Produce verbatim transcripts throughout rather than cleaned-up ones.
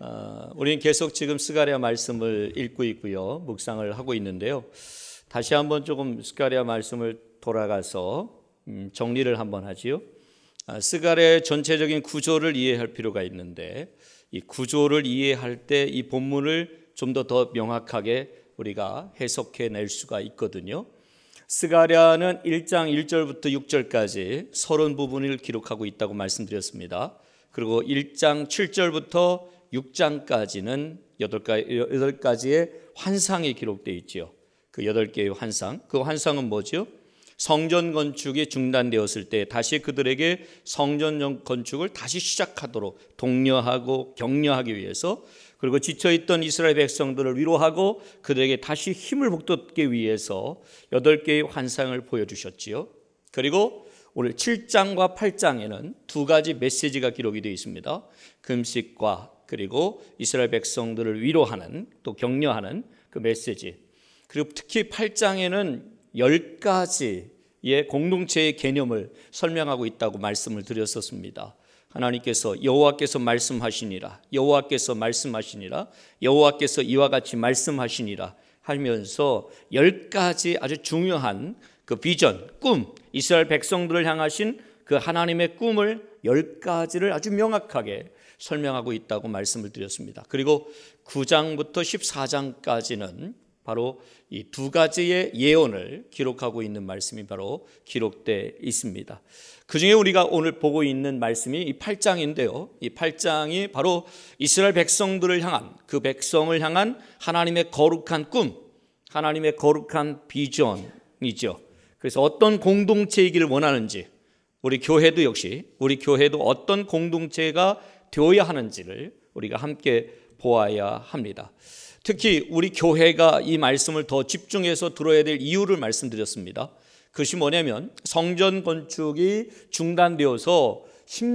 어, 우리는 계속 지금 스가랴 말씀을 읽고 있고요, 묵상을 하고 있는데요. 다시 한번 조금 스가랴 말씀을 돌아가서 음, 정리를 한번 하지요. 아, 스가랴의 전체적인 구조를 이해할 필요가 있는데, 이 구조를 이해할 때 이 본문을 좀 더 더 명확하게 우리가 해석해낼 수가 있거든요. 스가랴는 일 장 일 절부터 육 절까지 서른 부분을 기록하고 있다고 말씀드렸습니다. 그리고 일 장 칠 절부터 육 장까지는 여덟 가지의 환상이 기록되어 있지요. 그 여덟 개의 환상, 그 환상은 뭐죠? 성전 건축이 중단되었을 때 다시 그들에게 성전 건축을 다시 시작하도록 독려하고 격려하기 위해서, 그리고 지쳐있던 이스라엘 백성들을 위로하고 그들에게 다시 힘을 북돋기 위해서 여덟 개의 환상을 보여주셨지요. 그리고 오늘 칠 장과 팔 장에는 두 가지 메시지가 기록이 되어 있습니다. 금식과 그리고 이스라엘 백성들을 위로하는, 또 격려하는 그 메시지. 그리고 특히 팔 장에는 열 가지의 공동체의 개념을 설명하고 있다고 말씀을 드렸었습니다. 하나님께서 여호와께서 말씀하시니라, 여호와께서 말씀하시니라, 여호와께서 이와 같이 말씀하시니라 하면서 열 가지 아주 중요한 그 비전, 꿈, 이스라엘 백성들을 향하신 그 하나님의 꿈을 열 가지를 아주 명확하게 설명하고 있다고 말씀을 드렸습니다. 그리고 구 장부터 십사 장까지는 바로 이 두 가지의 예언을 기록하고 있는 말씀이 바로 기록되어 있습니다. 그 중에 우리가 오늘 보고 있는 말씀이 이 팔 장인데요. 이 팔 장이 바로 이스라엘 백성들을 향한, 그 백성을 향한 하나님의 거룩한 꿈, 하나님의 거룩한 비전이죠. 그래서 어떤 공동체이기를 원하는지, 우리 교회도 역시 우리 교회도 어떤 공동체가 되어야 하는지를 우리가 함께 보아야 합니다. 특히 우리 교회가 이 말씀을 더 집중해서 들어야 될 이유를 말씀드렸습니다. 그것이 뭐냐면 성전 건축이 중단되어서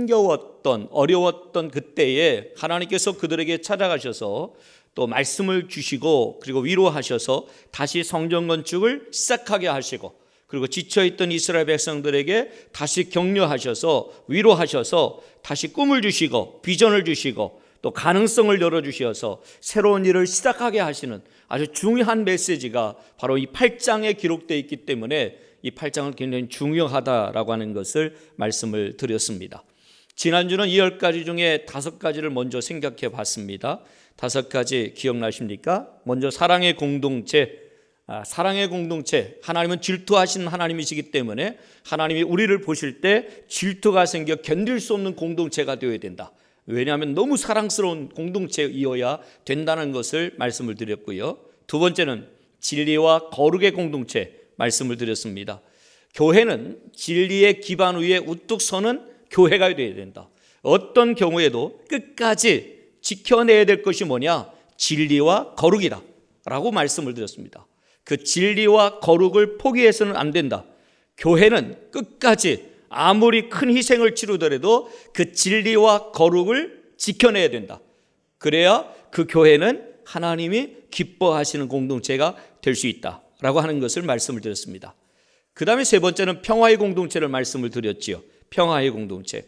힘겨웠던, 어려웠던 그때에 하나님께서 그들에게 찾아가셔서 또 말씀을 주시고 그리고 위로하셔서 다시 성전 건축을 시작하게 하시고, 그리고 지쳐있던 이스라엘 백성들에게 다시 격려하셔서 위로하셔서 다시 꿈을 주시고 비전을 주시고 또 가능성을 열어주셔서 새로운 일을 시작하게 하시는 아주 중요한 메시지가 바로 이 팔 장에 기록되어 있기 때문에 이 팔 장은 굉장히 중요하다라고 하는 것을 말씀을 드렸습니다. 지난주는 이 열 가지 중에 다섯 가지를 먼저 생각해 봤습니다. 다섯 가지 기억나십니까? 먼저 사랑의 공동체. 아, 사랑의 공동체. 하나님은 질투하시는 하나님이시기 때문에 하나님이 우리를 보실 때 질투가 생겨 견딜 수 없는 공동체가 되어야 된다. 왜냐하면 너무 사랑스러운 공동체이어야 된다는 것을 말씀을 드렸고요. 두 번째는 진리와 거룩의 공동체 말씀을 드렸습니다. 교회는 진리의 기반 위에 우뚝 서는 교회가 되어야 된다. 어떤 경우에도 끝까지 지켜내야 될 것이 뭐냐? 진리와 거룩이다 라고 말씀을 드렸습니다. 그 진리와 거룩을 포기해서는 안 된다. 교회는 끝까지 아무리 큰 희생을 치르더라도 그 진리와 거룩을 지켜내야 된다. 그래야 그 교회는 하나님이 기뻐하시는 공동체가 될 수 있다라고 하는 것을 말씀을 드렸습니다. 그 다음에 세 번째는 평화의 공동체를 말씀을 드렸지요. 평화의 공동체.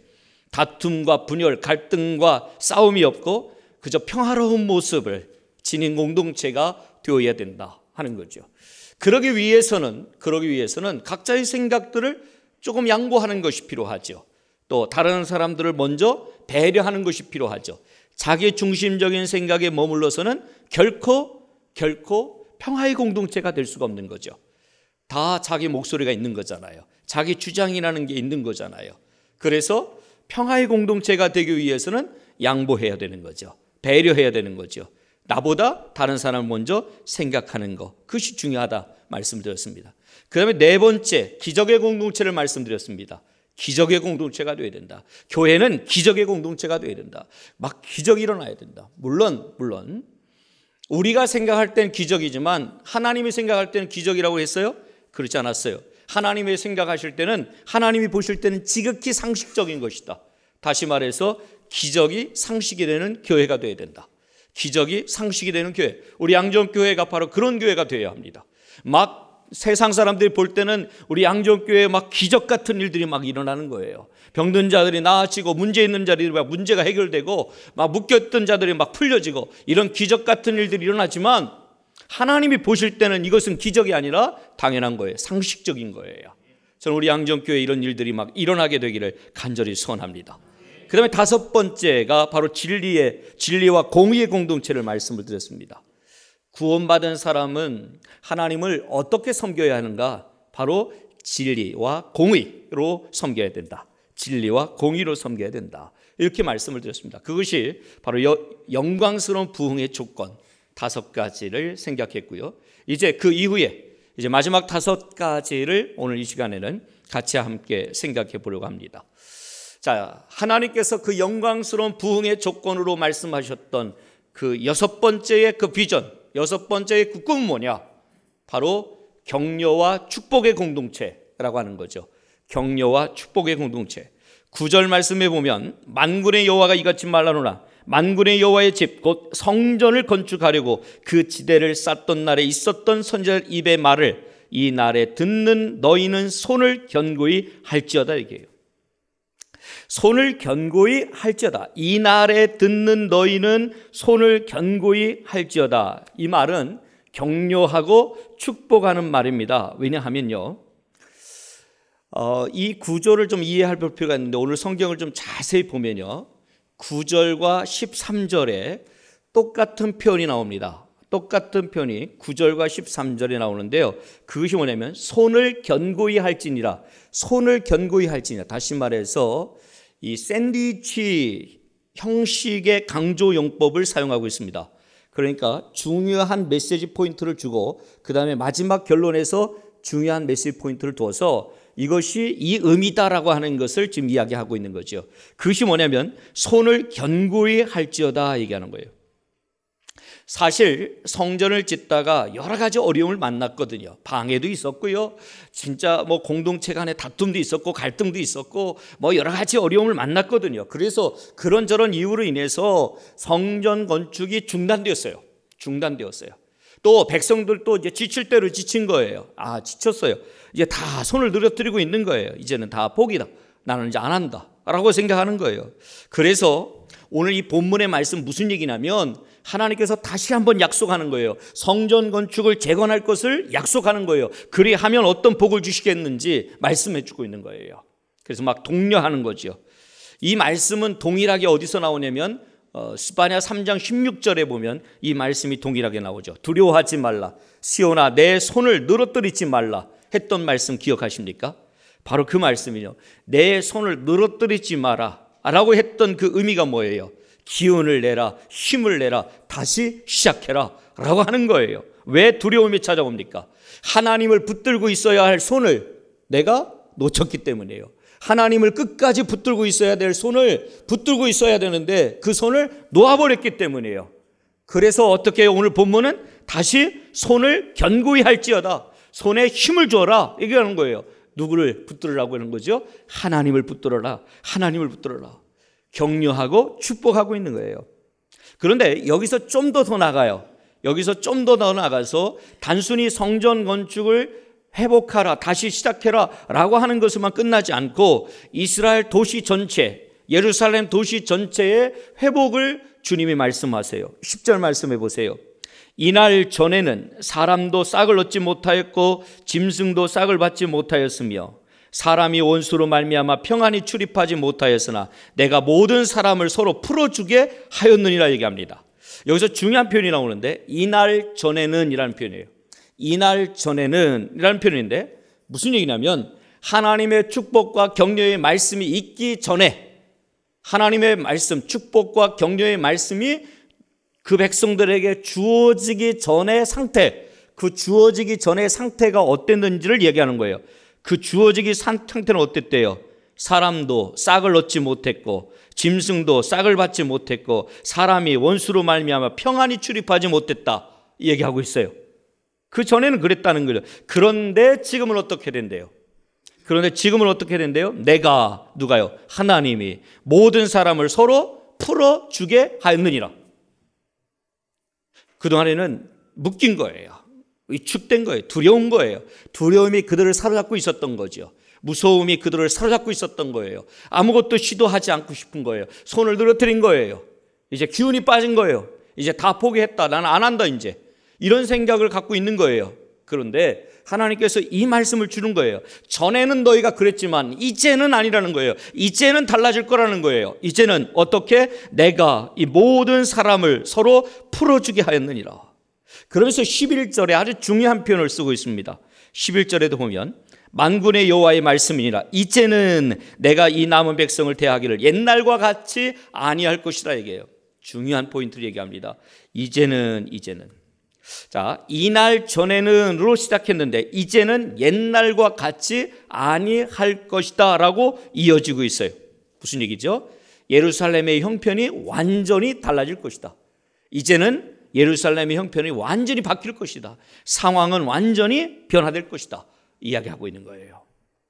다툼과 분열, 갈등과 싸움이 없고 그저 평화로운 모습을 지닌 공동체가 되어야 된다 하는 거죠. 그러기 위해서는 그러기 위해서는 각자의 생각들을 조금 양보하는 것이 필요하죠. 또 다른 사람들을 먼저 배려하는 것이 필요하죠. 자기 중심적인 생각에 머물러서는 결코 결코 평화의 공동체가 될 수가 없는 거죠. 다 자기 목소리가 있는 거잖아요. 자기 주장이라는 게 있는 거잖아요. 그래서 평화의 공동체가 되기 위해서는 양보해야 되는 거죠. 배려해야 되는 거죠. 나보다 다른 사람을 먼저 생각하는 것, 그것이 중요하다 말씀드렸습니다. 그 다음에 네 번째, 기적의 공동체를 말씀드렸습니다. 기적의 공동체가 되어야 된다. 교회는 기적의 공동체가 되어야 된다. 막 기적이 일어나야 된다. 물론 물론 우리가 생각할 땐 기적이지만 하나님이 생각할 때는 기적이라고 했어요? 그렇지 않았어요. 하나님이 생각하실 때는, 하나님이 보실 때는 지극히 상식적인 것이다. 다시 말해서 기적이 상식이 되는 교회가 되어야 된다. 기적이 상식이 되는 교회, 우리 양정교회가 바로 그런 교회가 되어야 합니다. 막 세상 사람들이 볼 때는 우리 양정교회에 막 기적 같은 일들이 막 일어나는 거예요. 병든 자들이 나아지고 문제 있는 자들이 막 문제가 해결되고 막 묶였던 자들이 막 풀려지고 이런 기적 같은 일들이 일어나지만 하나님이 보실 때는 이것은 기적이 아니라 당연한 거예요. 상식적인 거예요. 저는 우리 양정교회에 이런 일들이 막 일어나게 되기를 간절히 소원합니다. 그 다음에 다섯 번째가 바로 진리의, 진리와 공의의 공동체를 말씀을 드렸습니다. 구원받은 사람은 하나님을 어떻게 섬겨야 하는가? 바로 진리와 공의로 섬겨야 된다. 진리와 공의로 섬겨야 된다. 이렇게 말씀을 드렸습니다. 그것이 바로 여, 영광스러운 부흥의 조건 다섯 가지를 생각했고요. 이제 그 이후에 이제 마지막 다섯 가지를 오늘 이 시간에는 같이 함께 생각해 보려고 합니다. 자, 하나님께서 그 영광스러운 부흥의 조건으로 말씀하셨던 그 여섯 번째의 그 비전, 여섯 번째의 그 꿈은 뭐냐? 바로 격려와 축복의 공동체라고 하는 거죠. 격려와 축복의 공동체. 구 절 말씀에 보면 만군의 여호와가 이같이 말하노라. 만군의 여호와의 집 곧 성전을 건축하려고 그 지대를 쌓던 날에 있었던 선지자들 입의 말을 이 날에 듣는 너희는 손을 견고히 할지어다 이게요. 손을 견고히 할지어다. 이 날에 듣는 너희는 손을 견고히 할지어다. 이 말은 격려하고 축복하는 말입니다. 왜냐하면요, 어, 이 구절을 좀 이해할 필요가 있는데 오늘 성경을 좀 자세히 보면요, 구 절과 십삼 절에 똑같은 표현이 나옵니다. 똑같은 표현이 구 절과 십삼 절에 나오는데요, 그것이 뭐냐면 손을 견고히 할지니라. 손을 견고히 할지니라. 다시 말해서 이 샌드위치 형식의 강조 용법을 사용하고 있습니다. 그러니까 중요한 메시지 포인트를 주고 그 다음에 마지막 결론에서 중요한 메시지 포인트를 두어서 이것이 이 의미다라고 하는 것을 지금 이야기하고 있는 거죠. 그것이 뭐냐면 손을 견고히 할지어다 얘기하는 거예요. 사실 성전을 짓다가 여러 가지 어려움을 만났거든요. 방해도 있었고요, 진짜 뭐 공동체 간에 다툼도 있었고 갈등도 있었고 뭐 여러 가지 어려움을 만났거든요. 그래서 그런저런 이유로 인해서 성전 건축이 중단되었어요. 중단되었어요. 또 백성들도 이제 지칠 대로 지친 거예요. 아, 지쳤어요. 이제 다 손을 늘어뜨리고 있는 거예요. 이제는 다 포기다. 나는 이제 안 한다 라고 생각하는 거예요. 그래서 오늘 이 본문의 말씀 무슨 얘기냐면 하나님께서 다시 한번 약속하는 거예요. 성전 건축을 재건할 것을 약속하는 거예요. 그리하면 어떤 복을 주시겠는지 말씀해 주고 있는 거예요. 그래서 막 독려하는 거죠. 이 말씀은 동일하게 어디서 나오냐면 어, 스바냐 삼 장 십육 절에 보면 이 말씀이 동일하게 나오죠. 두려워하지 말라. 시온아 내 손을 늘어뜨리지 말라 했던 말씀 기억하십니까? 바로 그 말씀이요. 내 손을 늘어뜨리지 마라 라고 했던 그 의미가 뭐예요? 기운을 내라, 힘을 내라, 다시 시작해라 라고 하는 거예요. 왜 두려움이 찾아옵니까? 하나님을 붙들고 있어야 할 손을 내가 놓쳤기 때문이에요. 하나님을 끝까지 붙들고 있어야 될 손을 붙들고 있어야 되는데 그 손을 놓아버렸기 때문이에요. 그래서 어떻게 해요? 오늘 본문은 다시 손을 견고히 할지어다. 손에 힘을 줘라 얘기하는 거예요. 누구를 붙들으라고 하는 거죠? 하나님을 붙들어라. 하나님을 붙들어라. 격려하고 축복하고 있는 거예요. 그런데 여기서 좀 더 더 나가요. 여기서 좀 더 더 나가서 단순히 성전 건축을 회복하라, 다시 시작해라 라고 하는 것으로만 끝나지 않고 이스라엘 도시 전체, 예루살렘 도시 전체의 회복을 주님이 말씀하세요. 십 절 말씀해 보세요. 이날 전에는 사람도 싹을 얻지 못하였고 짐승도 싹을 받지 못하였으며 사람이 원수로 말미암아 평안히 출입하지 못하였으나 내가 모든 사람을 서로 풀어주게 하였느니라 얘기합니다. 여기서 중요한 표현이 나오는데 이날 전에는 이라는 표현이에요. 이날 전에는 이라는 표현인데 무슨 얘기냐면 하나님의 축복과 격려의 말씀이 있기 전에 하나님의 말씀, 축복과 격려의 말씀이 그 백성들에게 주어지기 전의 상태, 그 주어지기 전의 상태가 어땠는지를 얘기하는 거예요. 그 주어지기 상태는 어땠대요? 사람도 싹을 얻지 못했고 짐승도 싹을 받지 못했고 사람이 원수로 말미암아 평안히 출입하지 못했다 얘기하고 있어요. 그 전에는 그랬다는 거죠. 그런데 지금은 어떻게 된대요? 그런데 지금은 어떻게 된대요? 내가, 누가요? 하나님이 모든 사람을 서로 풀어주게 하였느니라. 그동안에는 묶인 거예요. 위축된 거예요. 두려운 거예요. 두려움이 그들을 사로잡고 있었던 거죠. 무서움이 그들을 사로잡고 있었던 거예요. 아무것도 시도하지 않고 싶은 거예요. 손을 늘어뜨린 거예요. 이제 기운이 빠진 거예요. 이제 다 포기했다. 나는 안 한다 이제. 이런 생각을 갖고 있는 거예요. 그런데 하나님께서 이 말씀을 주는 거예요. 전에는 너희가 그랬지만 이제는 아니라는 거예요. 이제는 달라질 거라는 거예요. 이제는 어떻게? 내가 이 모든 사람을 서로 풀어주게 하였느니라. 그러면서 십일 절에 아주 중요한 표현을 쓰고 있습니다. 십일 절에도 보면 만군의 여호와의 말씀이니라. 이제는 내가 이 남은 백성을 대하기를 옛날과 같이 아니할 것이라 얘기해요. 중요한 포인트를 얘기합니다. 이제는 이제는 자, 이날 전에는으로 시작했는데 이제는 옛날과 같이 아니할 것이다 라고 이어지고 있어요. 무슨 얘기죠? 예루살렘의 형편이 완전히 달라질 것이다. 이제는 예루살렘의 형편이 완전히 바뀔 것이다. 상황은 완전히 변화될 것이다. 이야기하고 있는 거예요.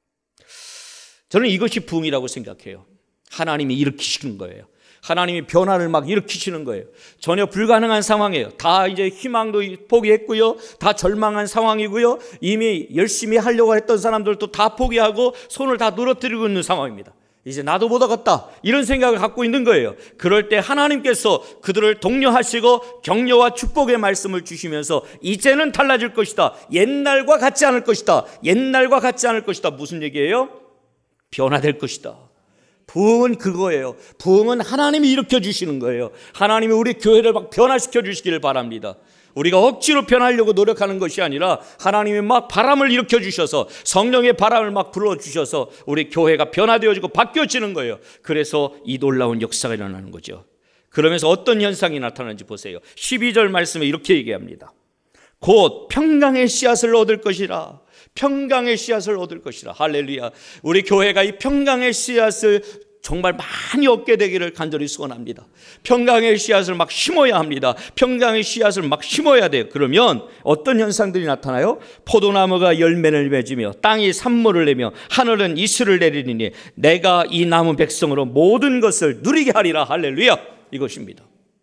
저는 이것이 부흥이라고 생각해요. 하나님이 일으키시는 거예요. 하나님이 변화를 막 일으키시는 거예요. 전혀 불가능한 상황이에요. 다 이제 희망도 포기했고요. 다 절망한 상황이고요. 이미 열심히 하려고 했던 사람들도 다 포기하고 손을 다 늘어뜨리고 있는 상황입니다. 이제 나도 못 하겠다 이런 생각을 갖고 있는 거예요. 그럴 때 하나님께서 그들을 독려하시고 격려와 축복의 말씀을 주시면서 이제는 달라질 것이다. 옛날과 같지 않을 것이다. 옛날과 같지 않을 것이다. 무슨 얘기예요? 변화될 것이다. 부흥은 그거예요. 부흥은 하나님이 일으켜 주시는 거예요. 하나님이 우리 교회를 막 변화시켜 주시기를 바랍니다. 우리가 억지로 변하려고 노력하는 것이 아니라 하나님이 막 바람을 일으켜 주셔서 성령의 바람을 막 불어주셔서 우리 교회가 변화되어지고 바뀌어지는 거예요. 그래서 이 놀라운 역사가 일어나는 거죠. 그러면서 어떤 현상이 나타나는지 보세요. 십이 절 말씀에 이렇게 얘기합니다. 곧 평강의 씨앗을 얻을 것이라. 평강의 씨앗을 얻을 것이라. 할렐루야. 우리 교회가 이 평강의 씨앗을 정말 많이 얻게 되기를 간절히 소원합니다. 평강의 씨앗을 막 심어야 합니다. 평강의 씨앗을 막 심어야 돼요. 그러면 어떤 현상들이 나타나요? 포도나무가 열매를 맺으며 땅이 산물을 내며 하늘은 이슬을 내리니 내가 이 남은 백성으로 모든 것을 누리게 하리라. 할렐루야. 이것입니다.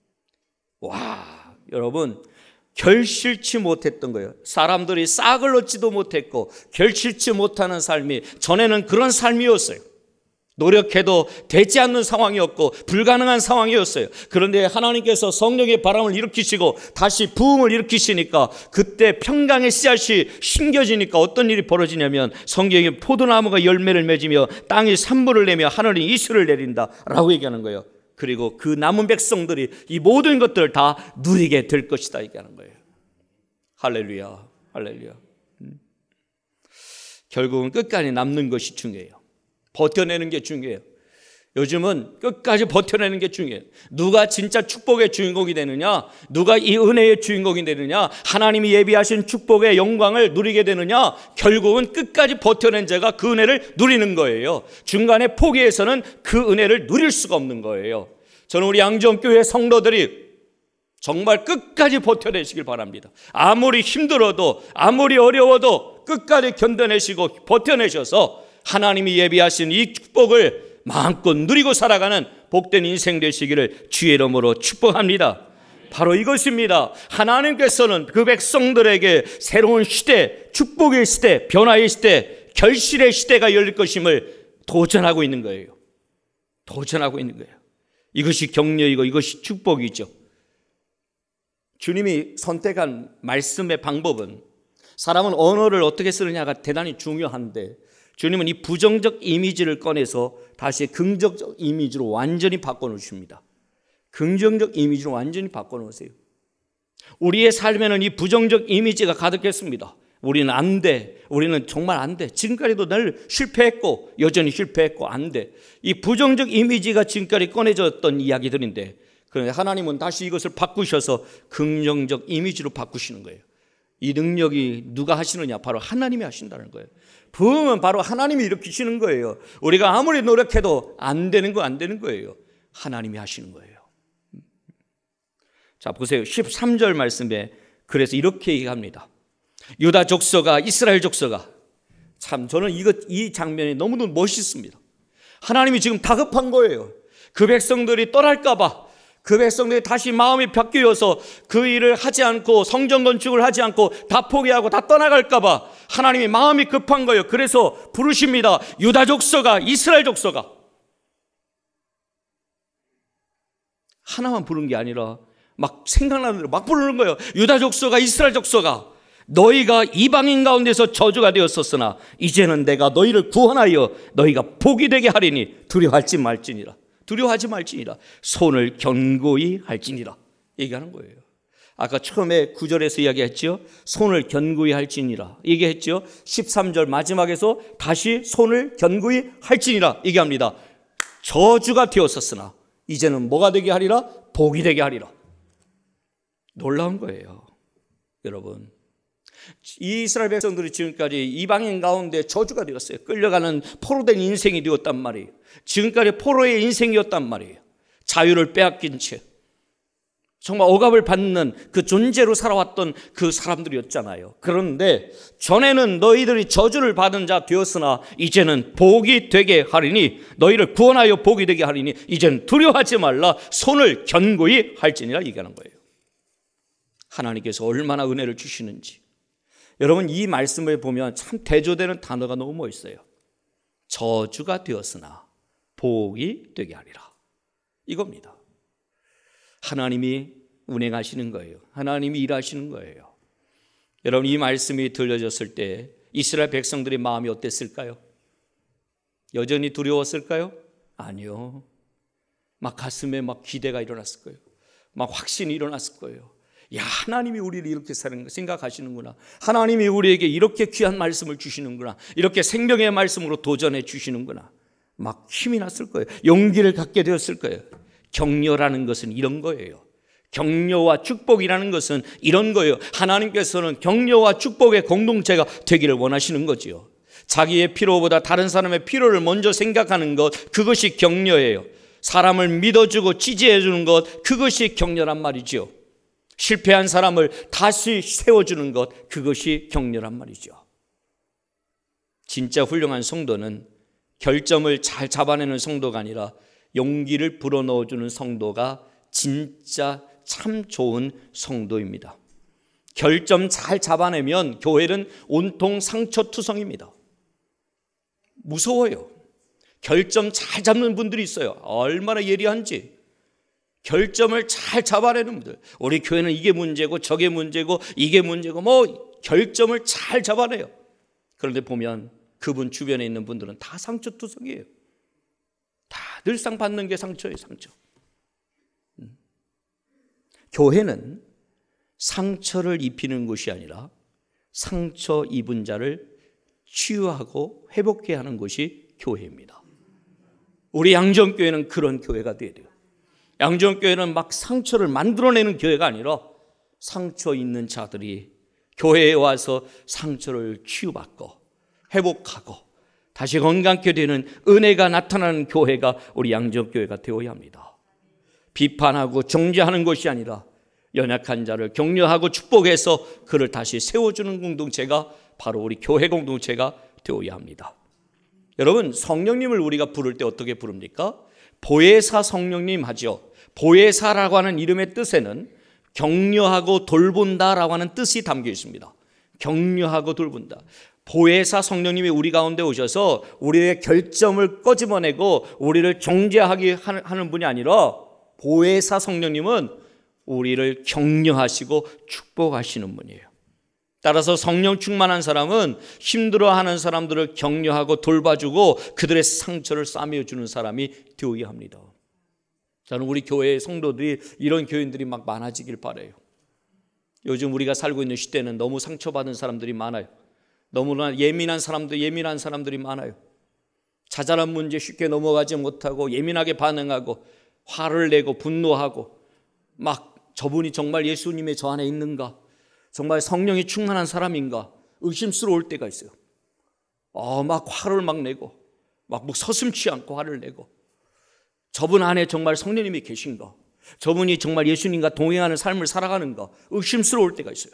와, 여러분, 결실치 못했던 거예요. 사람들이 싹을 얻지도 못했고 결실치 못하는 삶이 전에는 그런 삶이었어요. 노력해도 되지 않는 상황이었고 불가능한 상황이었어요. 그런데 하나님께서 성령의 바람을 일으키시고 다시 부흥을 일으키시니까 그때 평강의 씨앗이 심겨지니까 어떤 일이 벌어지냐면 성경에 포도나무가 열매를 맺으며 땅이 산물을 내며 하늘이 이슬을 내린다라고 얘기하는 거예요. 그리고 그 남은 백성들이 이 모든 것들을 다 누리게 될 것이다 얘기하는 거예요. 할렐루야, 할렐루야. 음. 결국은 끝까지 남는 것이 중요해요. 버텨내는 게 중요해요. 요즘은 끝까지 버텨내는 게 중요해요. 누가 진짜 축복의 주인공이 되느냐, 누가 이 은혜의 주인공이 되느냐, 하나님이 예비하신 축복의 영광을 누리게 되느냐, 결국은 끝까지 버텨낸 자가 그 은혜를 누리는 거예요. 중간에 포기해서는 그 은혜를 누릴 수가 없는 거예요. 저는 우리 양정교회 성도들이 정말 끝까지 버텨내시길 바랍니다. 아무리 힘들어도 아무리 어려워도 끝까지 견뎌내시고 버텨내셔서 하나님이 예비하신 이 축복을 마음껏 누리고 살아가는 복된 인생 되시기를 주의 이름으로 축복합니다. 바로 이것입니다. 하나님께서는 그 백성들에게 새로운 시대, 축복의 시대, 변화의 시대, 결실의 시대가 열릴 것임을 도전하고 있는 거예요. 도전하고 있는 거예요. 이것이 격려이고 이것이 축복이죠. 주님이 선택한 말씀의 방법은 사람은 언어를 어떻게 쓰느냐가 대단히 중요한데 주님은 이 부정적 이미지를 꺼내서 다시 긍정적 이미지로 완전히 바꿔놓으십니다. 긍정적 이미지로 완전히 바꿔놓으세요. 우리의 삶에는 이 부정적 이미지가 가득했습니다. 우리는 안 돼. 우리는 정말 안 돼. 지금까지도 늘 실패했고 여전히 실패했고 안 돼. 이 부정적 이미지가 지금까지 꺼내졌던 이야기들인데 그런데 하나님은 다시 이것을 바꾸셔서 긍정적 이미지로 바꾸시는 거예요. 이 능력이 누가 하시느냐? 바로 하나님이 하신다는 거예요. 부흥은 바로 하나님이 일으키시는 거예요. 우리가 아무리 노력해도 안 되는 거 안 되는 거예요. 하나님이 하시는 거예요. 자, 보세요. 십삼 절 말씀에 그래서 이렇게 얘기합니다. 유다 족속아, 이스라엘 족속아. 참 저는 이거 이 장면이 너무너무 멋있습니다. 하나님이 지금 다급한 거예요. 그 백성들이 떠날까 봐, 그 백성들이 다시 마음이 바뀌어서 그 일을 하지 않고 성전 건축을 하지 않고 다 포기하고 다 떠나갈까 봐 하나님이 마음이 급한 거예요. 그래서 부르십니다. 유다 족속아, 이스라엘 족속아. 하나만 부른 게 아니라 막 생각나는 대로 막 부르는 거예요. 유다 족속아, 이스라엘 족속아, 너희가 이방인 가운데서 저주가 되었었으나 이제는 내가 너희를 구원하여 너희가 복이 되게 하리니 두려워할지 말지니라. 두려워하지 말지니라. 손을 견고히 할지니라. 얘기하는 거예요. 아까 처음에 구 절에서 이야기했죠. 손을 견고히 할지니라 얘기했죠. 십삼 절 마지막에서 다시 손을 견고히 할지니라 얘기합니다. 저주가 되었었으나 이제는 뭐가 되게 하리라? 복이 되게 하리라. 놀라운 거예요. 여러분, 이 이스라엘 백성들이 지금까지 이방인 가운데 저주가 되었어요. 끌려가는 포로된 인생이 되었단 말이에요. 지금까지 포로의 인생이었단 말이에요. 자유를 빼앗긴 채 정말 억압을 받는 그 존재로 살아왔던 그 사람들이었잖아요. 그런데 전에는 너희들이 저주를 받은 자 되었으나 이제는 복이 되게 하리니 너희를 구원하여 복이 되게 하리니 이제는 두려워하지 말라. 손을 견고히 할지니라 얘기하는 거예요. 하나님께서 얼마나 은혜를 주시는지. 여러분, 이 말씀을 보면 참 대조되는 단어가 너무 멋있어요. 저주가 되었으나 복이 되게 하리라. 이겁니다. 하나님이 운행하시는 거예요. 하나님이 일하시는 거예요. 여러분, 이 말씀이 들려졌을 때 이스라엘 백성들의 마음이 어땠을까요? 여전히 두려웠을까요? 아니요. 막 가슴에 막 기대가 일어났을 거예요. 막 확신이 일어났을 거예요. 야, 하나님이 우리를 이렇게 생각하시는구나. 하나님이 우리에게 이렇게 귀한 말씀을 주시는구나. 이렇게 생명의 말씀으로 도전해 주시는구나. 막 힘이 났을 거예요. 용기를 갖게 되었을 거예요. 격려라는 것은 이런 거예요. 격려와 축복이라는 것은 이런 거예요. 하나님께서는 격려와 축복의 공동체가 되기를 원하시는 거지요. 자기의 필요보다 다른 사람의 필요를 먼저 생각하는 것, 그것이 격려예요. 사람을 믿어주고 지지해 주는 것, 그것이 격려란 말이죠. 실패한 사람을 다시 세워주는 것, 그것이 격려란 말이죠. 진짜 훌륭한 성도는 결점을 잘 잡아내는 성도가 아니라 용기를 불어넣어주는 성도가 진짜 참 좋은 성도입니다. 결점 잘 잡아내면 교회는 온통 상처투성입니다. 무서워요. 결점 잘 잡는 분들이 있어요. 얼마나 예리한지. 결점을 잘 잡아내는 분들. 우리 교회는 이게 문제고 저게 문제고 이게 문제고 뭐 결점을 잘 잡아내요. 그런데 보면 그분 주변에 있는 분들은 다 상처투성이에요. 다 늘상 받는 게 상처예요. 상처. 음. 교회는 상처를 입히는 것이 아니라 상처 입은 자를 치유하고 회복해 하는 것이 교회입니다. 우리 양정교회는 그런 교회가 돼야 돼요. 양정교회는 막 상처를 만들어내는 교회가 아니라 상처 있는 자들이 교회에 와서 상처를 치유받고 회복하고 다시 건강케 되는 은혜가 나타나는 교회가 우리 양정교회가 되어야 합니다. 비판하고 정죄하는 것이 아니라 연약한 자를 격려하고 축복해서 그를 다시 세워주는 공동체가 바로 우리 교회 공동체가 되어야 합니다. 여러분, 성령님을 우리가 부를 때 어떻게 부릅니까? 보혜사 성령님 하죠. 보혜사라고 하는 이름의 뜻에는 격려하고 돌본다라고 하는 뜻이 담겨 있습니다. 격려하고 돌본다. 보혜사 성령님이 우리 가운데 오셔서 우리의 결점을 꺼집어내고 우리를 정죄하게 하는 분이 아니라 보혜사 성령님은 우리를 격려하시고 축복하시는 분이에요. 따라서 성령 충만한 사람은 힘들어하는 사람들을 격려하고 돌봐주고 그들의 상처를 싸매어주는 사람이 되어야 합니다. 저는 우리 교회의 성도들이 이런 교인들이 막 많아지길 바라요. 요즘 우리가 살고 있는 시대는 너무 상처받은 사람들이 많아요. 너무나 예민한 사람들, 예민한 사람들이 많아요. 자잘한 문제 쉽게 넘어가지 못하고 예민하게 반응하고 화를 내고 분노하고 막 저분이 정말 예수님의 저 안에 있는가? 정말 성령이 충만한 사람인가? 의심스러울 때가 있어요. 어, 막 화를 막 내고 막 서슴지 않고 화를 내고 저분 안에 정말 성령님이 계신가? 저분이 정말 예수님과 동행하는 삶을 살아가는가? 의심스러울 때가 있어요.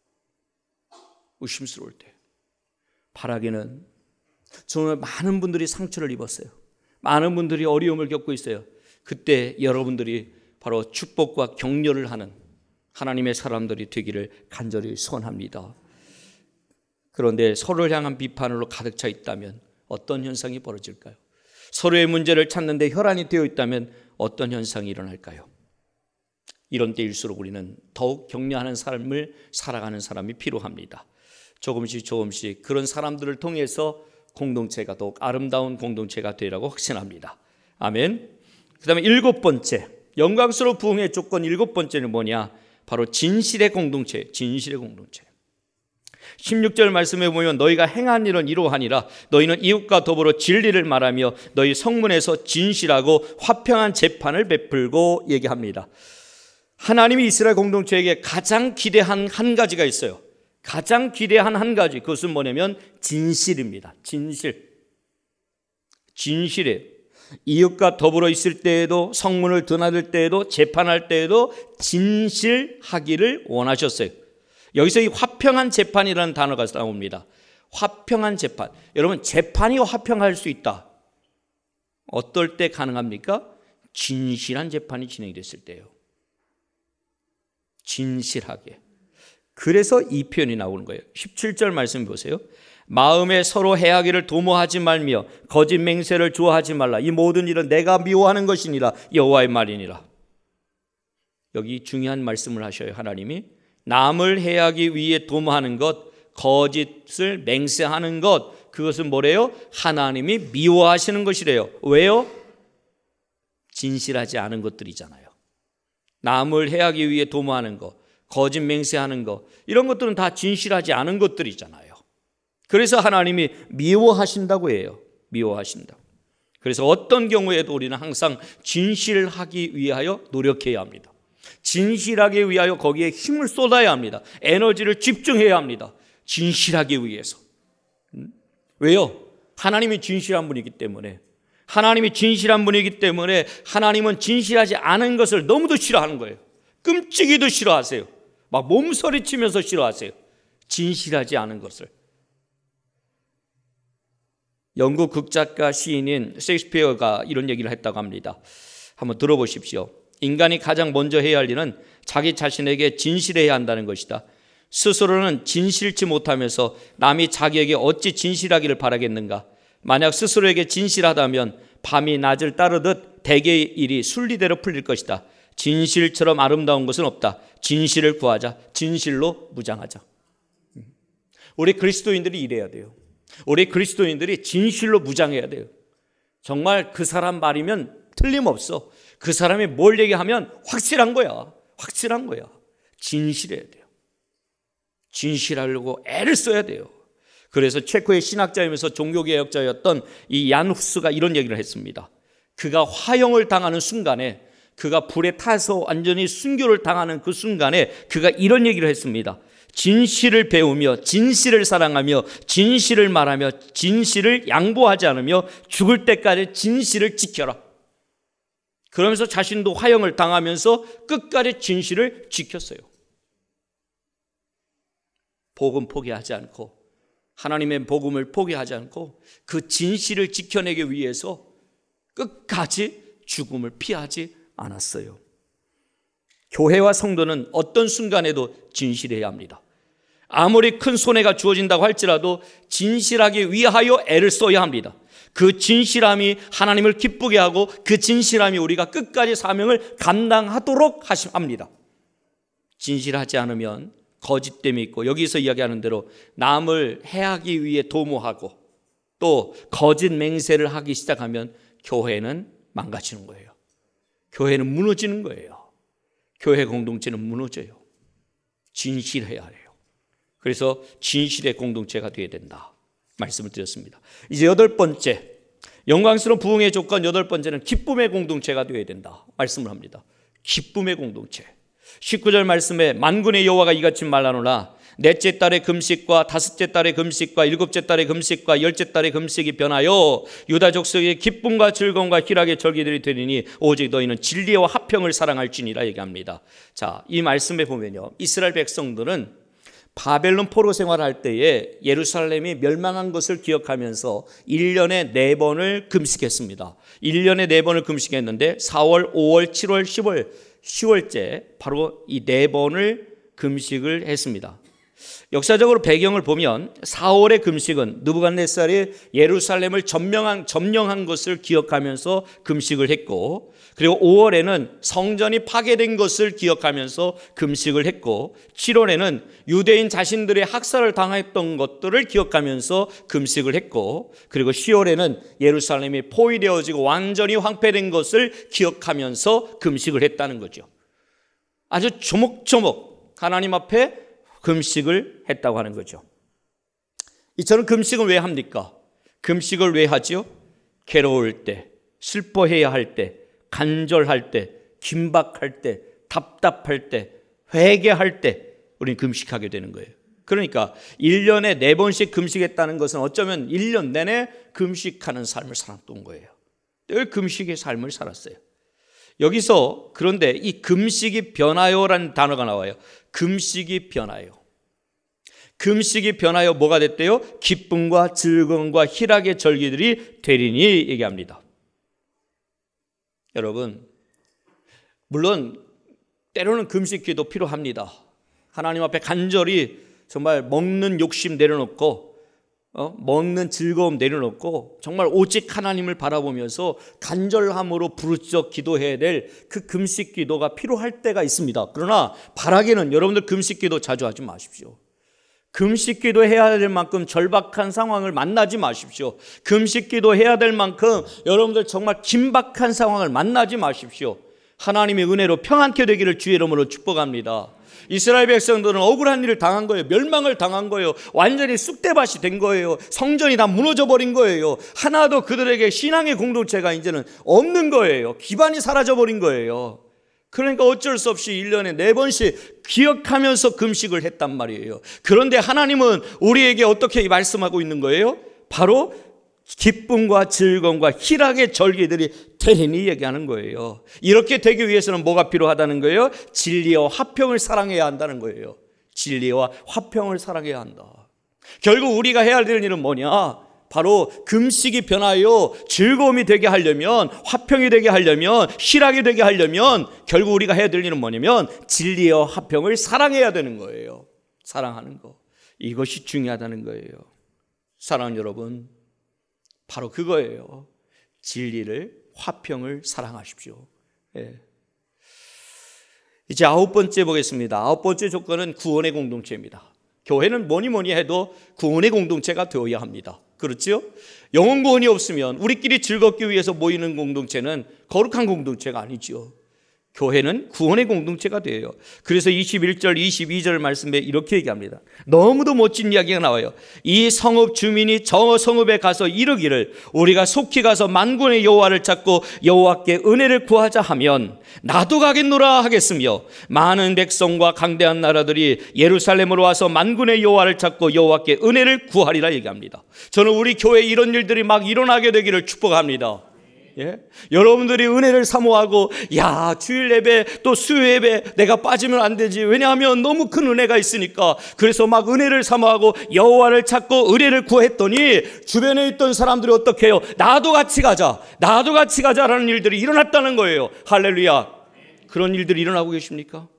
의심스러울 때. 바라기는 정말 많은 분들이 상처를 입었어요. 많은 분들이 어려움을 겪고 있어요. 그때 여러분들이 바로 축복과 격려를 하는 하나님의 사람들이 되기를 간절히 소원합니다. 그런데 서로를 향한 비판으로 가득 차 있다면 어떤 현상이 벌어질까요? 서로의 문제를 찾는데 혈안이 되어 있다면 어떤 현상이 일어날까요? 이런 때일수록 우리는 더욱 격려하는 삶을 살아가는 사람이 필요합니다. 조금씩 조금씩 그런 사람들을 통해서 공동체가 더욱 아름다운 공동체가 되리라고 확신합니다. 아멘. 그 다음에 일곱 번째, 영광스러운 부흥의 조건 일곱 번째는 뭐냐? 바로 진실의 공동체, 진실의 공동체. 십육 절 말씀에 보면 너희가 행한 일은 이러하니라. 너희는 이웃과 더불어 진리를 말하며 너희 성문에서 진실하고 화평한 재판을 베풀고 얘기합니다. 하나님이 이스라엘 공동체에게 가장 기대한 한 가지가 있어요. 가장 기대한 한 가지, 그것은 뭐냐면 진실입니다. 진실. 진실이에요. 이웃과 더불어 있을 때에도, 성문을 드나들 때에도, 재판할 때에도 진실하기를 원하셨어요. 여기서 이 화평한 재판이라는 단어가 나옵니다. 화평한 재판. 여러분, 재판이 화평할 수 있다. 어떨 때 가능합니까? 진실한 재판이 진행됐을 때예요. 진실하게. 그래서 이 표현이 나오는 거예요. 십칠 절 말씀 보세요. 마음에 서로 해하기를 도모하지 말며 거짓 맹세를 좋아하지 말라. 이 모든 일은 내가 미워하는 것이니라. 여호와의 말이니라. 여기 중요한 말씀을 하셔요. 하나님이 남을 해하기 위해 도모하는 것, 거짓을 맹세하는 것, 그것은 뭐래요? 하나님이 미워하시는 것이래요. 왜요? 진실하지 않은 것들이잖아요. 남을 해하기 위해 도모하는 것, 거짓 맹세하는 것, 이런 것들은 다 진실하지 않은 것들이잖아요. 그래서 하나님이 미워하신다고 해요. 미워하신다. 그래서 어떤 경우에도 우리는 항상 진실하기 위하여 노력해야 합니다. 진실하기 위하여 거기에 힘을 쏟아야 합니다. 에너지를 집중해야 합니다. 진실하기 위해서. 왜요? 하나님이 진실한 분이기 때문에. 하나님이 진실한 분이기 때문에 하나님은 진실하지 않은 것을 너무도 싫어하는 거예요. 끔찍이도 싫어하세요. 막 몸서리치면서 싫어하세요. 진실하지 않은 것을. 영국 극작가 시인인 셰익스피어가 이런 얘기를 했다고 합니다. 한번 들어보십시오. 인간이 가장 먼저 해야 할 일은 자기 자신에게 진실해야 한다는 것이다. 스스로는 진실치 못하면서 남이 자기에게 어찌 진실하기를 바라겠는가. 만약 스스로에게 진실하다면 밤이 낮을 따르듯 대개의 일이 순리대로 풀릴 것이다. 진실처럼 아름다운 것은 없다. 진실을 구하자. 진실로 무장하자. 우리 그리스도인들이 이래야 돼요. 우리 그리스도인들이 진실로 무장해야 돼요. 정말 그 사람 말이면 틀림없어. 그 사람이 뭘 얘기하면 확실한 거야. 확실한 거야. 진실해야 돼요. 진실하려고 애를 써야 돼요. 그래서 체코의 신학자이면서 종교개혁자였던 이 얀 후스가 이런 얘기를 했습니다. 그가 화형을 당하는 순간에, 그가 불에 타서 완전히 순교를 당하는 그 순간에 그가 이런 얘기를 했습니다. 진실을 배우며 진실을 사랑하며 진실을 말하며 진실을 양보하지 않으며 죽을 때까지 진실을 지켜라. 그러면서 자신도 화형을 당하면서 끝까지 진실을 지켰어요. 복음 포기하지 않고, 하나님의 복음을 포기하지 않고 그 진실을 지켜내기 위해서 끝까지 죽음을 피하지 않았어요. 교회와 성도는 어떤 순간에도 진실해야 합니다. 아무리 큰 손해가 주어진다고 할지라도 진실하기 위하여 애를 써야 합니다. 그 진실함이 하나님을 기쁘게 하고 그 진실함이 우리가 끝까지 사명을 감당하도록 합니다. 진실하지 않으면 거짓됨이 있고, 여기서 이야기하는 대로 남을 해하기 위해 도모하고 또 거짓 맹세를 하기 시작하면 교회는 망가지는 거예요. 교회는 무너지는 거예요. 교회 공동체는 무너져요. 진실해야 해요. 그래서 진실의 공동체가 되어야 된다 말씀을 드렸습니다. 이제 여덟 번째, 영광스러운 부흥의 조건 여덟 번째는 기쁨의 공동체가 되어야 된다 말씀을 합니다. 기쁨의 공동체. 십구 절 말씀에 만군의 여호와가 이같이 말하노라. 넷째 달의 금식과 다섯째 달의 금식과 일곱째 달의 금식과 열째 달의 금식이 변하여 유다 족속의 기쁨과 즐거움과 희락의 절기들이 되리니 오직 너희는 진리와 화평을 사랑할지니라 얘기합니다. 자, 이 말씀에 보면요, 이스라엘 백성들은 바벨론 포로 생활할 때에 예루살렘이 멸망한 것을 기억하면서 일 년에 네 번을 금식했습니다. 일 년에 네 번을 금식했는데 사월, 오월, 칠월, 십월 시월째 바로 이 네 번을 금식을 했습니다. 역사적으로 배경을 보면 사월의 금식은 느부갓네살이 예루살렘을 점령한, 점령한 것을 기억하면서 금식을 했고, 그리고 오월에는 성전이 파괴된 것을 기억하면서 금식을 했고, 칠월에는 유대인 자신들의 학살을 당했던 것들을 기억하면서 금식을 했고, 그리고 시월에는 예루살렘이 포위되어지고 완전히 황폐된 것을 기억하면서 금식을 했다는 거죠. 아주 조목조목 하나님 앞에 금식을 했다고 하는 거죠. 이처럼 금식을 왜 합니까? 금식을 왜 하죠? 괴로울 때, 슬퍼해야 할 때, 간절할 때, 긴박할 때, 답답할 때, 회개할 때 우리는 금식하게 되는 거예요. 그러니까 일 년에 네 번씩 금식했다는 것은 어쩌면 일 년 내내 금식하는 삶을 살았던 거예요. 늘 금식의 삶을 살았어요. 여기서 그런데 이 금식이 변하여라는 단어가 나와요. 금식이 변하여. 금식이 변하여 뭐가 됐대요? 기쁨과 즐거움과 희락의 절기들이 되리니 얘기합니다. 여러분, 물론 때로는 금식 기도 필요합니다. 하나님 앞에 간절히 정말 먹는 욕심 내려놓고 어? 먹는 즐거움 내려놓고 정말 오직 하나님을 바라보면서 간절함으로 부르짖어 기도해야 될 그 금식 기도가 필요할 때가 있습니다. 그러나 바라기는 여러분들 금식 기도 자주 하지 마십시오. 금식 기도 해야 될 만큼 절박한 상황을 만나지 마십시오. 금식 기도 해야 될 만큼 여러분들 정말 긴박한 상황을 만나지 마십시오. 하나님의 은혜로 평안케 되기를 주의 이름으로 축복합니다. 이스라엘 백성들은 억울한 일을 당한 거예요. 멸망을 당한 거예요. 완전히 쑥대밭이 된 거예요. 성전이 다 무너져 버린 거예요. 하나도 그들에게 신앙의 공동체가 이제는 없는 거예요. 기반이 사라져 버린 거예요. 그러니까 어쩔 수 없이 일 년에 네 번씩 기억하면서 금식을 했단 말이에요. 그런데 하나님은 우리에게 어떻게 말씀하고 있는 거예요? 바로 기쁨과 즐거움과 희락의 절기들이 되리니 얘기하는 거예요. 이렇게 되기 위해서는 뭐가 필요하다는 거예요? 진리와 화평을 사랑해야 한다는 거예요. 진리와 화평을 사랑해야 한다. 결국 우리가 해야 될 일은 뭐냐? 바로 금식이 변하여 즐거움이 되게 하려면, 화평이 되게 하려면, 희락이 되게 하려면 결국 우리가 해야 될 일은 뭐냐면 진리와 화평을 사랑해야 되는 거예요. 사랑하는 거, 이것이 중요하다는 거예요. 사랑하는 여러분, 바로 그거예요. 진리를, 화평을 사랑하십시오. 예. 이제 아홉 번째 보겠습니다. 아홉 번째 조건은 구원의 공동체입니다. 교회는 뭐니 뭐니 해도 구원의 공동체가 되어야 합니다. 그렇죠? 영혼 구원이 없으면 우리끼리 즐겁기 위해서 모이는 공동체는 거룩한 공동체가 아니죠. 교회는 구원의 공동체가 돼요. 그래서 이십일 절 이십이 절 말씀에 이렇게 얘기합니다. 너무도 멋진 이야기가 나와요. 이 성읍 주민이 저 성읍에 가서 이르기를 우리가 속히 가서 만군의 여호와를 찾고 여호와께 은혜를 구하자 하면 나도 가겠노라 하겠으며 많은 백성과 강대한 나라들이 예루살렘으로 와서 만군의 여호와를 찾고 여호와께 은혜를 구하리라 얘기합니다. 저는 우리 교회에 이런 일들이 막 일어나게 되기를 축복합니다. 예? 여러분들이 은혜를 사모하고 야 주일 예배 또 수요 예배 내가 빠지면 안 되지. 왜냐하면 너무 큰 은혜가 있으니까. 그래서 막 은혜를 사모하고 여호와를 찾고 은혜를 구했더니 주변에 있던 사람들이 어떻게 해요? 나도 같이 가자, 나도 같이 가자라는 일들이 일어났다는 거예요. 할렐루야. 그런 일들이 일어나고 계십니까?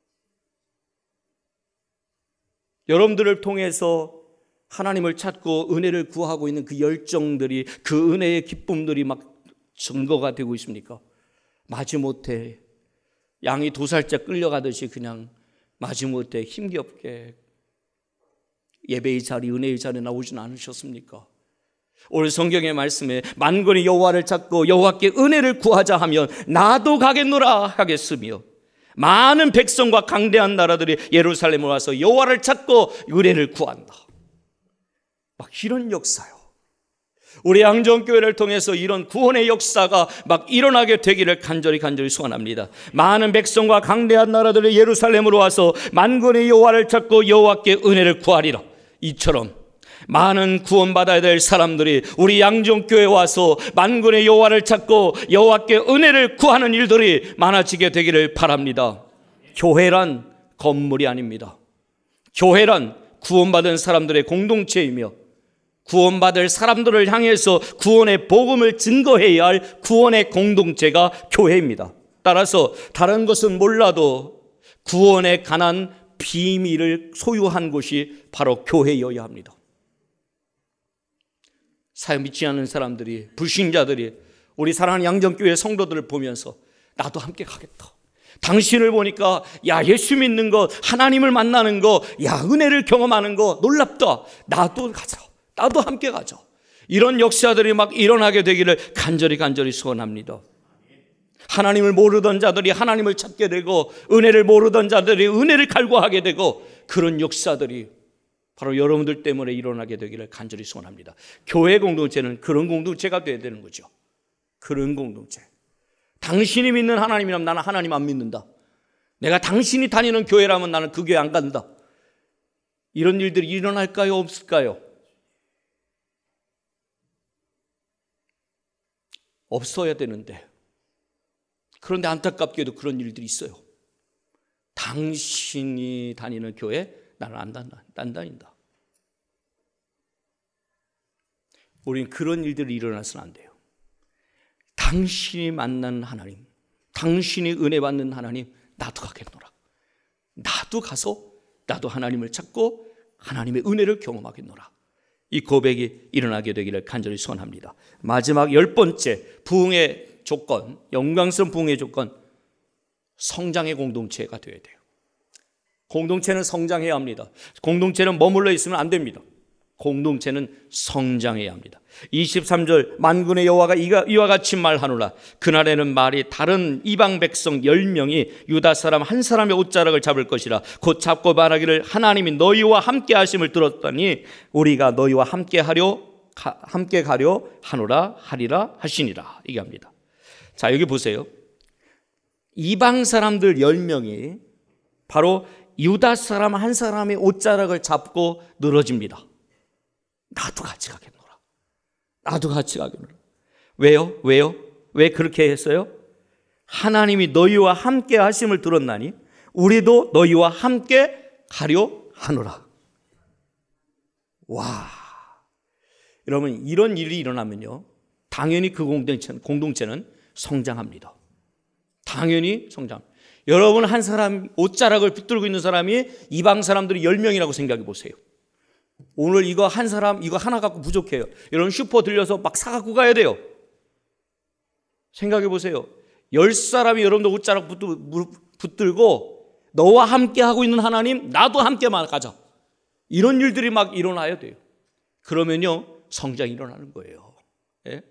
여러분들을 통해서 하나님을 찾고 은혜를 구하고 있는 그 열정들이, 그 은혜의 기쁨들이 막 증거가 되고 있습니까? 마지못해 양이 두 살째 끌려가듯이 그냥 마지못해 힘겹게 예배의 자리, 은혜의 자리에 나오진 않으셨습니까? 오늘 성경의 말씀에 만군의 여호와를 찾고 여호와께 은혜를 구하자 하면 나도 가겠노라 하겠으며 많은 백성과 강대한 나라들이 예루살렘에 와서 여호와를 찾고 은혜를 구한다. 막 이런 역사요. 우리 양정교회를 통해서 이런 구원의 역사가 막 일어나게 되기를 간절히 간절히 소원합니다. 많은 백성과 강대한 나라들이 예루살렘으로 와서 만군의 여호와를 찾고 여호와께 은혜를 구하리라. 이처럼 많은 구원받아야 될 사람들이 우리 양정교회에 와서 만군의 여호와를 찾고 여호와께 은혜를 구하는 일들이 많아지게 되기를 바랍니다. 교회란 건물이 아닙니다. 교회란 구원받은 사람들의 공동체이며 구원받을 사람들을 향해서 구원의 복음을 증거해야 할 구원의 공동체가 교회입니다. 따라서 다른 것은 몰라도 구원에 관한 비밀을 소유한 곳이 바로 교회여야 합니다. 사역 믿지 않는 사람들이, 불신자들이 우리 사랑하는 양정교회 성도들을 보면서 나도 함께 가겠다. 당신을 보니까 야 예수 믿는 것, 하나님을 만나는 것, 야 은혜를 경험하는 것 놀랍다. 나도 가자. 나도 함께 가자. 이런 역사들이 막 일어나게 되기를 간절히 간절히 소원합니다. 하나님을 모르던 자들이 하나님을 찾게 되고, 은혜를 모르던 자들이 은혜를 갈구하게 되고, 그런 역사들이 바로 여러분들 때문에 일어나게 되기를 간절히 소원합니다. 교회 공동체는 그런 공동체가 되어야 되는 거죠. 그런 공동체. 당신이 믿는 하나님이라면 나는 하나님 안 믿는다. 내가 당신이 다니는 교회라면 나는 그 교회 안 간다. 이런 일들이 일어날까요? 없을까요? 없어야 되는데, 그런데 안타깝게도 그런 일들이 있어요. 당신이 다니는 교회 나는 안 다닌다. 안 다닌다. 우리는 그런 일들이 일어나서는 안 돼요. 당신이 만난 하나님, 당신이 은혜 받는 하나님, 나도 가겠노라. 나도 가서 나도 하나님을 찾고 하나님의 은혜를 경험하겠노라. 이 고백이 일어나게 되기를 간절히 소원합니다. 마지막 열 번째 부흥의 조건, 영광스러운 부흥의 조건, 성장의 공동체가 되어야 돼요. 공동체는 성장해야 합니다. 공동체는 머물러 있으면 안 됩니다. 공동체는 성장해야 합니다. 이십삼 절 만군의 여호와가 이와 같이 말하노라. 그날에는 말이 다른 이방 백성 열 명이 유다 사람 한 사람의 옷자락을 잡을 것이라. 곧 잡고 말하기를 하나님이 너희와 함께 하심을 들었더니 우리가 너희와 함께 하려 함께 가려 하노라 하리라 하시니라. 이게 합니다. 자, 여기 보세요. 이방 사람들 열 명이 바로 유다 사람 한 사람의 옷자락을 잡고 늘어집니다. 나도 같이 가겠노라. 나도 같이 가겠노라. 왜요? 왜요? 왜 그렇게 했어요? 하나님이 너희와 함께 하심을 들었나니 우리도 너희와 함께 가려 하노라. 와, 여러분, 이런 일이 일어나면요, 당연히 그 공동체는, 공동체는 성장합니다. 당연히 성장. 여러분, 한 사람 옷자락을 붙들고 있는 사람이 이방 사람들이 열 명이라고 생각해 보세요. 오늘 이거 한 사람 이거 하나 갖고 부족해요. 여러분, 슈퍼 들려서 막 사갖고 가야 돼요. 생각해 보세요. 열 사람이 여러분들 옷자락 붙들고 너와 함께 하고 있는 하나님, 나도 함께만 가자. 이런 일들이 막 일어나야 돼요. 그러면요, 성장이 일어나는 거예요. 예?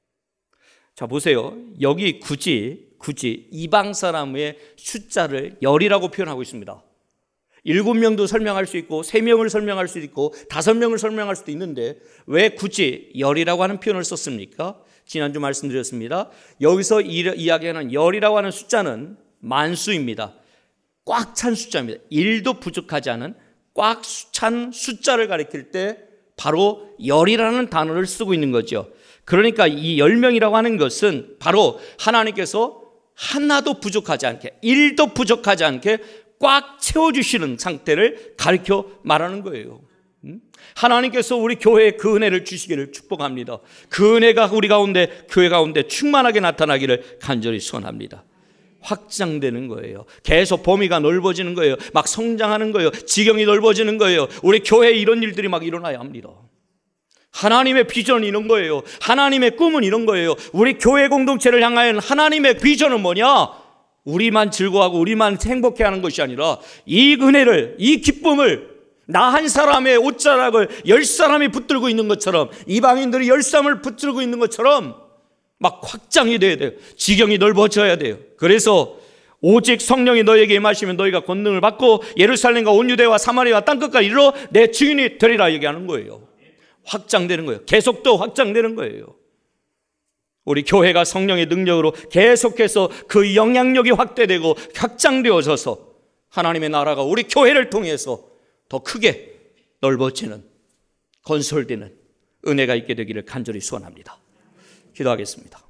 자, 보세요. 여기 굳이 굳이 이방 사람의 숫자를 열이라고 표현하고 있습니다. 일곱 명도 설명할 수 있고 세 명을 설명할 수도 있고 다섯 명을 설명할 수도 있는데 왜 굳이 열이라고 하는 표현을 썼습니까? 지난주 말씀드렸습니다. 여기서 이야기하는 열이라고 하는 숫자는 만수입니다. 꽉 찬 숫자입니다. 일도 부족하지 않은 꽉 찬 숫자를 가리킬 때 바로 열이라는 단어를 쓰고 있는 거죠. 그러니까 이 열 명이라고 하는 것은 바로 하나님께서 하나도 부족하지 않게, 일도 부족하지 않게 꽉 채워주시는 상태를 가르쳐 말하는 거예요. 하나님께서 우리 교회에 그 은혜를 주시기를 축복합니다. 그 은혜가 우리 가운데, 교회 가운데 충만하게 나타나기를 간절히 소원합니다. 확장되는 거예요. 계속 범위가 넓어지는 거예요. 막 성장하는 거예요. 지경이 넓어지는 거예요. 우리 교회에 이런 일들이 막 일어나야 합니다. 하나님의 비전이 이런 거예요. 하나님의 꿈은 이런 거예요. 우리 교회 공동체를 향하여 하나님의 비전은 뭐냐? 우리만 즐거워하고 우리만 행복해하는 것이 아니라 이 은혜를, 이 기쁨을 나 한 사람의 옷자락을 열 사람이 붙들고 있는 것처럼, 이방인들이 열 사람을 붙들고 있는 것처럼 막 확장이 돼야 돼요. 지경이 넓어져야 돼요. 그래서 오직 성령이 너에게 임하시면 너희가 권능을 받고 예루살렘과 온 유대와 사마리아와 땅끝까지 이르러 내 증인이 되리라 얘기하는 거예요. 확장되는 거예요. 계속 또 확장되는 거예요. 우리 교회가 성령의 능력으로 계속해서 그 영향력이 확대되고 확장되어져서 하나님의 나라가 우리 교회를 통해서 더 크게 넓어지는, 건설되는 은혜가 있게 되기를 간절히 소원합니다. 기도하겠습니다.